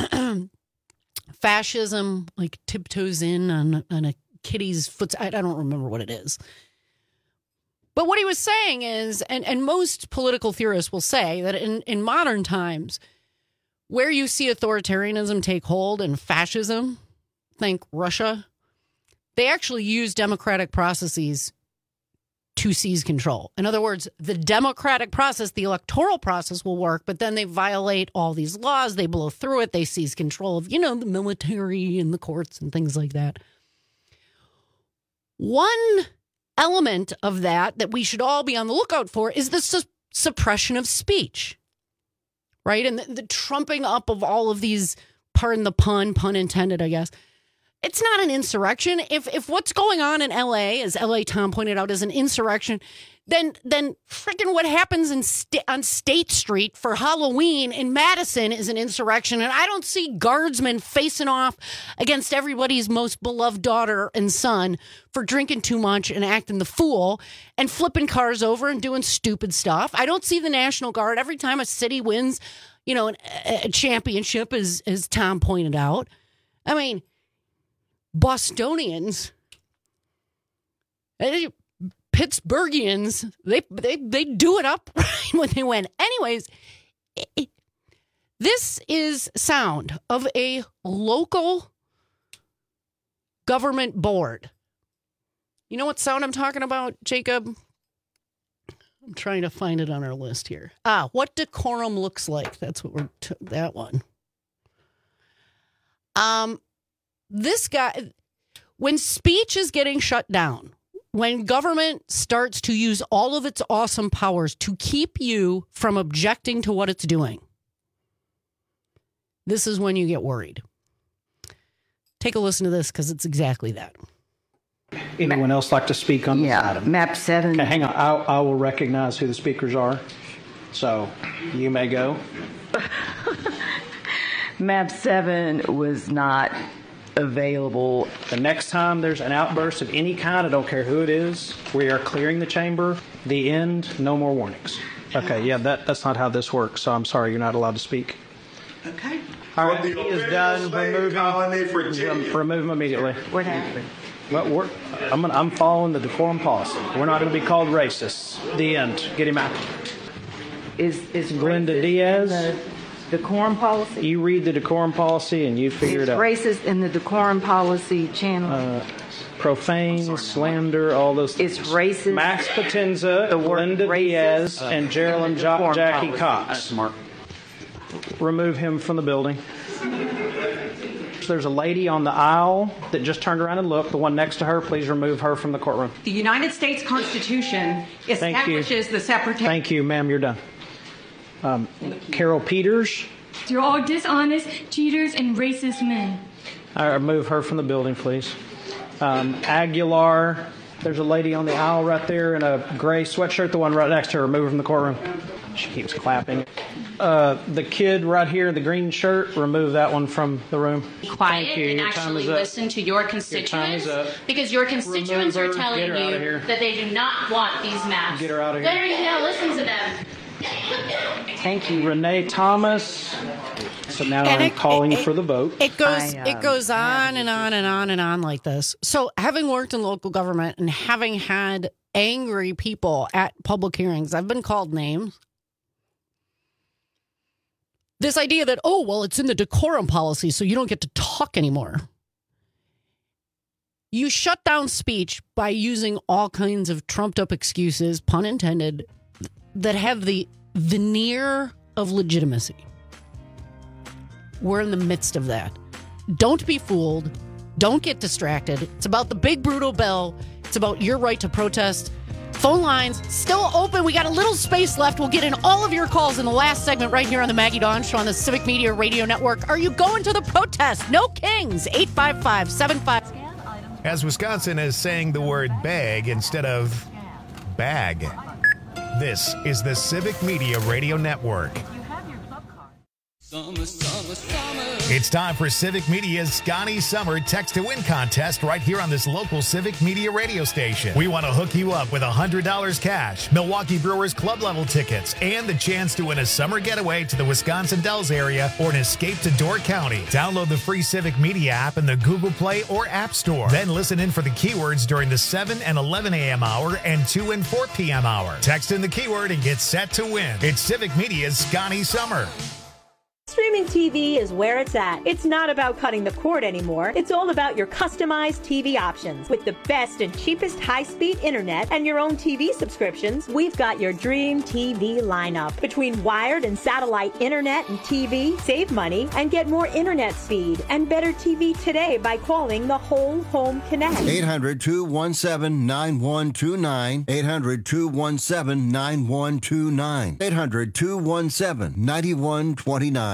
fascism like tiptoes in on a kitty's foot. I don't remember what it is. But what he was saying is, and most political theorists will say, that in modern times, where you see authoritarianism take hold and fascism, think Russia, they actually use democratic processes to seize control. In other words, the democratic process, the electoral process will work, but then they violate all these laws. They blow through it. They seize control of, the military and the courts and things like that. One element of that we should all be on the lookout for is the suppression of speech, right? And the trumping up of all of these, pardon the pun intended, I guess, It's not an insurrection. If what's going on in L.A., as L.A. Tom pointed out, is an insurrection, then freaking what happens on State Street for Halloween in Madison is an insurrection. And I don't see guardsmen facing off against everybody's most beloved daughter and son for drinking too much and acting the fool and flipping cars over and doing stupid stuff. I don't see the National Guard every time a city wins, a championship, as Tom pointed out. I mean, Bostonians, Pittsburghians, they do it up right when they win. Anyways, this is sound of a local government board. You know what sound I'm talking about, Jacob? I'm trying to find it on our list here. What decorum looks like. That's what that one. This guy, when speech is getting shut down, when government starts to use all of its awesome powers to keep you from objecting to what it's doing, this is when you get worried. Take a listen to this because it's exactly that. Anyone else like to speak on this item? Map 7. Okay, hang on. I will recognize who the speakers are. So you may go. Map 7 was not available. The next time there's an outburst of any kind, I don't care who it is, we are clearing the chamber. The end, no more warnings. Okay, yeah, that's not how this works, so I'm sorry, you're not allowed to speak. Okay. All right, he is done. Remove him immediately. What happened? Well, I'm following the decorum policy. We're not going to be called racists. The end. Get him out. Is Glenda Diaz? The decorum policy? You read the decorum policy and you figure it out. Racist in the decorum policy channel. Profane, slander, all those things. It's racist. Max Potenza, Glenda Diaz, and Geraldine Jackie Cox. Mark. Remove him from the building. There's a lady on the aisle that just turned around and looked. The one next to her, please remove her from the courtroom. The United States Constitution establishes the separation. Thank you, ma'am. You're done. Carol Peters. You're all dishonest, cheaters, and racist men. All right, remove her from the building, please. Aguilar. There's a lady on the aisle right there in a gray sweatshirt. The one right next to her, remove her from the courtroom. She keeps clapping. The kid right here in the green shirt, remove that one from the room. Be quiet and actually listen to your constituents, because your constituents are telling you that they do not want these maps. Get her out of here. There you go. Listen to them. Thank you. Renee Thomas. So now I'm calling for the vote. It goes on and on and on and on like this. So having worked in local government and having had angry people at public hearings, I've been called names. This idea that, it's in the decorum policy, so you don't get to talk anymore. You shut down speech by using all kinds of trumped up excuses, pun intended, that have the veneer of legitimacy. We're in the midst of that. Don't be fooled. Don't get distracted. It's about the big brutal bill. It's about your right to protest. Phone lines still open. We got a little space left. We'll get in all of your calls in the last segment right here on the Maggie Dawn Show on the Civic Media Radio Network. Are you going to the protest? No Kings. 855-75. As Wisconsin is saying the word bag instead of bag. This is the Civic Media Radio Network. Summer, summer, summer. It's time for Civic Media's Scotty Summer Text to Win contest right here on this local Civic Media radio station. We want to hook you up with $100 cash, Milwaukee Brewers club level tickets, and the chance to win a summer getaway to the Wisconsin Dells area or an escape to Door County. Download the free Civic Media app in the Google Play or App Store. Then listen in for the keywords during the 7 and 11 a.m. hour and 2 and 4 p.m. hour. Text in the keyword and get set to win. It's Civic Media's Scotty Summer. Streaming TV is where it's at. It's not about cutting the cord anymore. It's all about your customized TV options. With the best and cheapest high-speed internet and your own TV subscriptions, we've got your dream TV lineup. Between wired and satellite internet and TV, save money and get more internet speed and better TV today by calling the Whole Home Connect. 800-217-9129. 800-217-9129. 800-217-9129.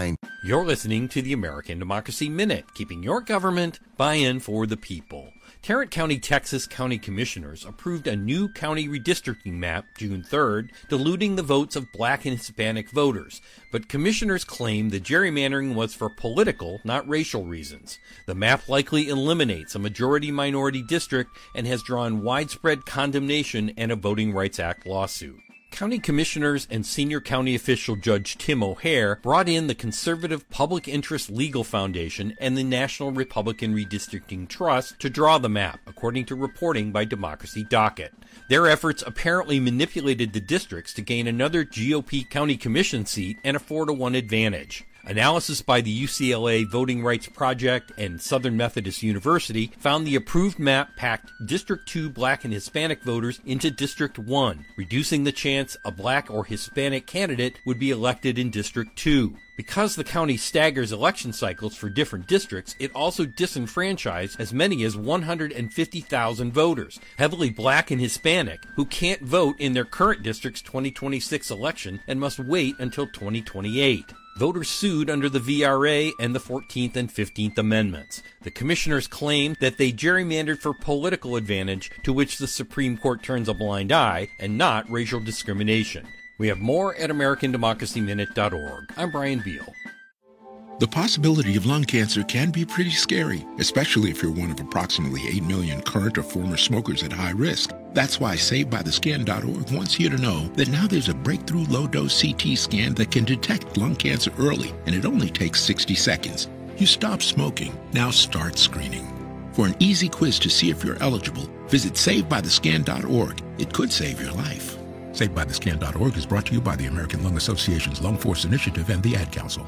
online. You're listening to the American Democracy Minute, keeping your government buy-in for the people. Tarrant County, Texas County Commissioners approved a new county redistricting map June 3rd, diluting the votes of black and Hispanic voters. But commissioners claim the gerrymandering was for political, not racial reasons. The map likely eliminates a majority-minority district and has drawn widespread condemnation and a Voting Rights Act lawsuit. County commissioners and senior county official Judge Tim O'Hare brought in the conservative Public Interest Legal Foundation and the National Republican Redistricting Trust to draw the map, according to reporting by Democracy Docket. Their efforts apparently manipulated the districts to gain another GOP county commission seat and a 4-to-1 advantage. Analysis by the UCLA Voting Rights Project and Southern Methodist University found the approved map packed District 2 black and Hispanic voters into District 1, reducing the chance a black or Hispanic candidate would be elected in District 2. Because the county staggers election cycles for different districts, it also disenfranchised as many as 150,000 voters, heavily black and Hispanic, who can't vote in their current district's 2026 election and must wait until 2028. Voters sued under the VRA and the 14th and 15th Amendments. The commissioners claimed that they gerrymandered for political advantage, to which the Supreme Court turns a blind eye, and not racial discrimination. We have more at AmericanDemocracyMinute.org. I'm Brian Beal. The possibility of lung cancer can be pretty scary, especially if you're one of approximately 8 million current or former smokers at high risk. That's why SaveByTheScan.org wants you to know that now there's a breakthrough low-dose CT scan that can detect lung cancer early, and it only takes 60 seconds. You stop smoking, now start screening. For an easy quiz to see if you're eligible, visit SaveByTheScan.org. It could save your life. SaveByTheScan.org is brought to you by the American Lung Association's Lung Force Initiative and the Ad Council.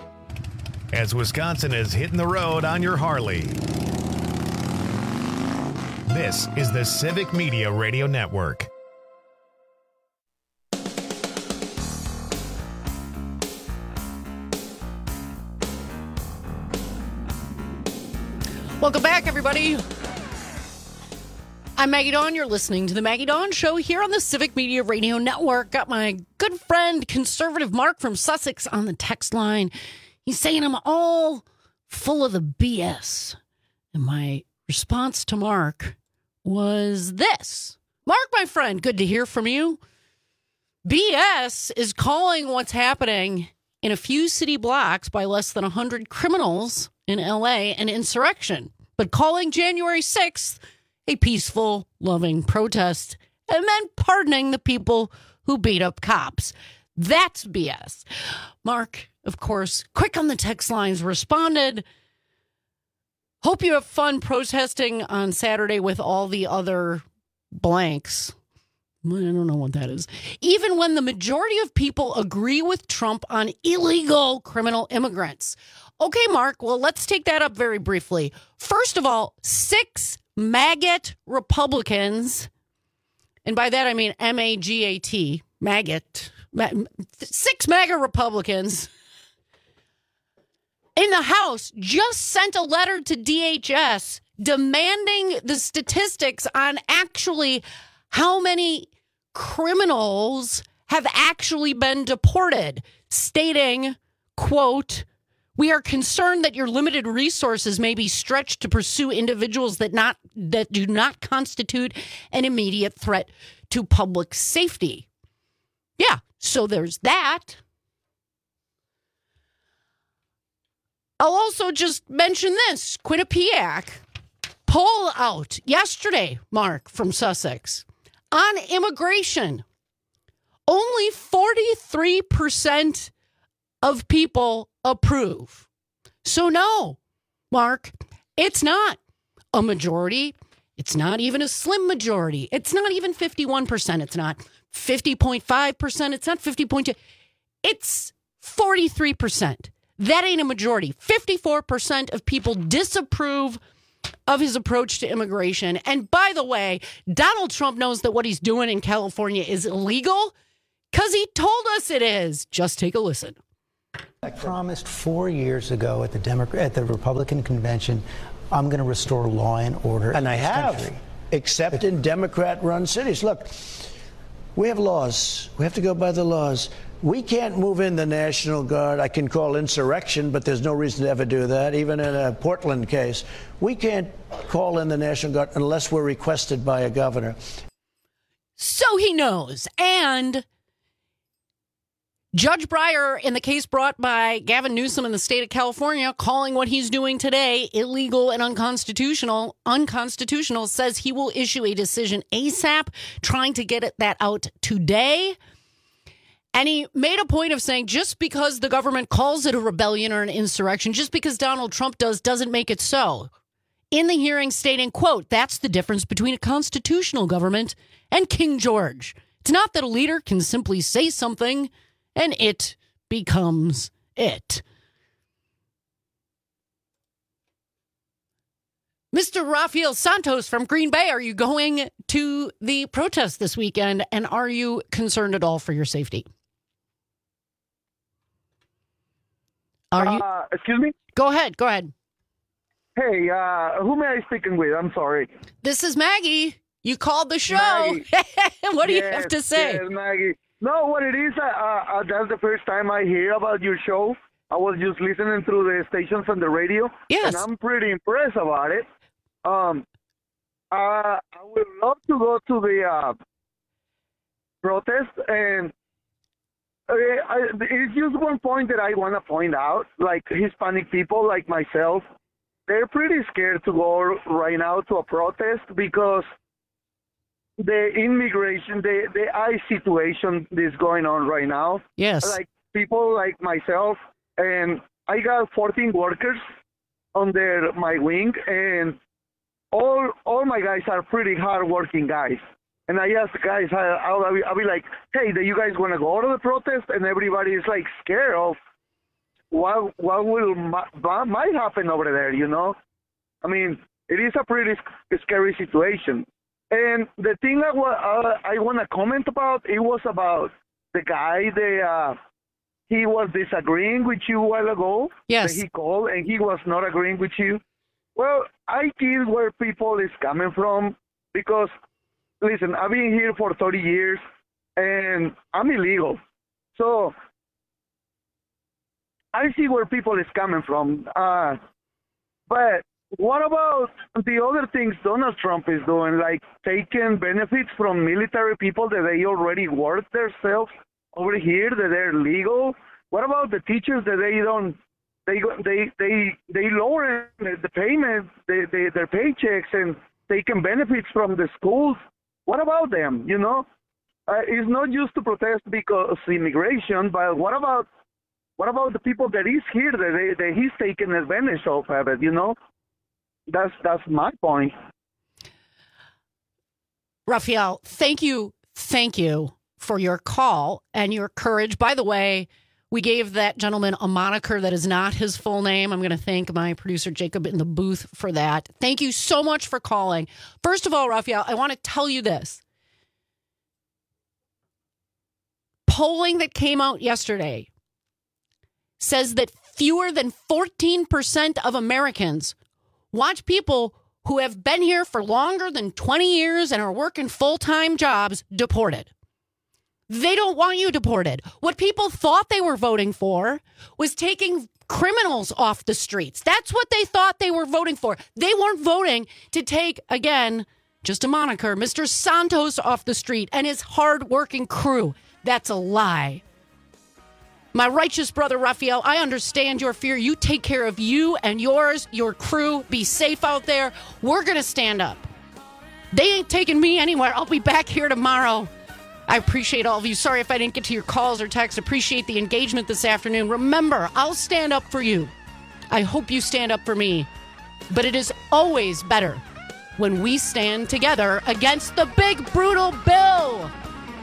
As Wisconsin is hitting the road on your Harley. This is the Civic Media Radio Network. Welcome back, everybody. I'm Maggie Dawn. You're listening to the Maggie Dawn Show here on the Civic Media Radio Network. Got my good friend, conservative Mark from Sussex on the text line. He's saying I'm all full of the BS. And my response to Mark was this. Mark, my friend, good to hear from you. BS is calling what's happening in a few city blocks by less than 100 criminals in LA an insurrection, but calling January 6th a peaceful, loving protest, and then pardoning the people who beat up cops. That's BS. Mark, of course, quick on the text lines, responded, hope you have fun protesting on Saturday with all the other blanks. I don't know what that is. Even when the majority of people agree with Trump on illegal criminal immigrants. Okay, Mark, well, let's take that up very briefly. First of all, 6 maggot Republicans, and by that I mean M-A-G-A-T, maggot, 6 MAGA Republicans in the House just sent a letter to DHS demanding the statistics on actually how many criminals have actually been deported, stating, quote, we are concerned that your limited resources may be stretched to pursue individuals that do not constitute an immediate threat to public safety. Yeah, so there's that. I'll also just mention this. Quinnipiac poll out yesterday, Mark, from Sussex, on immigration. Only 43% of people approve. So no, Mark, it's not a majority. It's not even a slim majority. It's not even 51%. It's not 50.5%. It's not 50.2%. It's 43%. That ain't a majority. 54% of people disapprove of his approach to immigration. And by the way, Donald Trump knows that what he's doing in California is illegal because he told us it is. Just take a listen. I promised 4 years ago at the Republican convention, I'm going to restore law and order. And I have, except in Democrat-run cities. Look, We have laws. We have to go by the laws. We can't move in the National Guard. I can call insurrection, but there's no reason to ever do that, even in a Portland case. We can't call in the National Guard unless we're requested by a governor. So he knows. And Judge Breyer, in the case brought by Gavin Newsom in the state of California, calling what he's doing today illegal and unconstitutional, says he will issue a decision ASAP, trying to get that out today. And he made a point of saying just because the government calls it a rebellion or an insurrection, just because Donald Trump doesn't make it so. In the hearing stating, quote, that's the difference between a constitutional government and King George. It's not that a leader can simply say something and it becomes it. Mr. Rafael Santos from Green Bay, are you going to the protest this weekend, and are you concerned at all for your safety? Are you? Excuse me? Go ahead. Hey, who am I speaking with? I'm sorry. This is Maggie. You called the show. What do you have to say? Yes, Maggie. No, what it is, that's the first time I hear about your show. I was just listening through the stations on the radio. Yes. And I'm pretty impressed about it. I would love to go to the protest, and it's just one point that I want to point out. Like Hispanic people like myself, they're pretty scared to go right now to a protest because the immigration, the ICE situation is going on right now. Yes. Like people like myself, and I got 14 workers under my wing, and all my guys are pretty hard-working guys. And I ask the guys, I'll be like, hey, do you guys want to go to the protest? And everybody is like scared of what might happen over there, you know? I mean, it is a pretty scary situation. And the thing I want to comment about, it was about the guy he was disagreeing with you a while ago. Yes. That he called, and he was not agreeing with you. Well, I get where people is coming from because, listen, I've been here for 30 years, and I'm illegal. So I see where people is coming from. But what about the other things Donald Trump is doing, like taking benefits from military people that they already work themselves over here, that they're legal? What about the teachers that they lower the payment, their paychecks, and taking benefits from the schools? What about them? You know, it's not just to protest because of immigration, but what about the people that is here that he's taking advantage of it? You know, that's my point. Rafael, thank you for your call and your courage. By the way, we gave that gentleman a moniker that is not his full name. I'm going to thank my producer, Jacob, in the booth for that. Thank you so much for calling. First of all, Rafael, I want to tell you this. Polling that came out yesterday says that fewer than 14% of Americans want people who have been here for longer than 20 years and are working full-time jobs deported. They don't want you deported. What people thought they were voting for was taking criminals off the streets. That's what they thought they were voting for. They weren't voting to take, again, just a moniker, Mr. Santos off the street and his hard-working crew. That's a lie. My righteous brother, Rafael, I understand your fear. You take care of you and yours, your crew. Be safe out there. We're going to stand up. They ain't taking me anywhere. I'll be back here tomorrow. I appreciate all of you. Sorry if I didn't get to your calls or texts. Appreciate the engagement this afternoon. Remember, I'll stand up for you. I hope you stand up for me. But it is always better when we stand together against the big, brutal bill.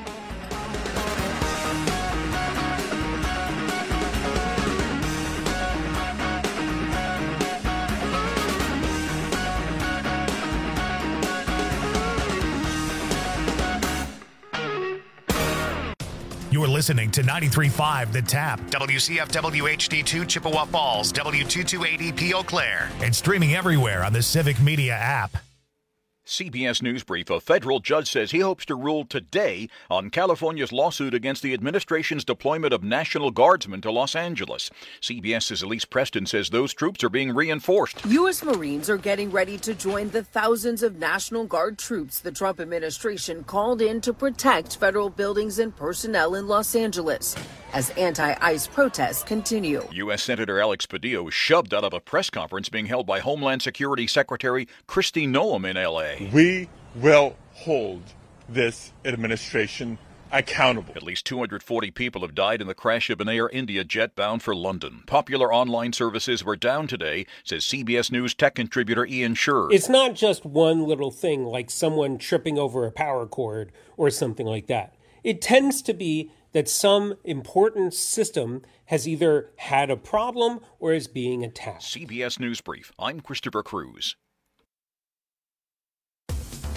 You're listening to 93.5 The Tap, WCFW HD2 Chippewa Falls, W228EP Eau Claire, and streaming everywhere on the Civic Media app. CBS News Brief. A federal judge says he hopes to rule today on California's lawsuit against the administration's deployment of National Guardsmen to Los Angeles. CBS's Elise Preston says those troops are being reinforced. U.S. Marines are getting ready to join the thousands of National Guard troops the Trump administration called in to protect federal buildings and personnel in Los Angeles as anti-ICE protests continue. U.S. Senator Alex Padilla was shoved out of a press conference being held by Homeland Security Secretary Kristi Noem in L.A. We will hold this administration accountable. At least 240 people have died in the crash of an Air India jet bound for London. Popular online services were down today, says CBS News tech contributor Ian Sherr. It's not just one little thing like someone tripping over a power cord or something like that. It tends to be that some important system has either had a problem or is being attacked. CBS News Brief. I'm Christopher Cruz.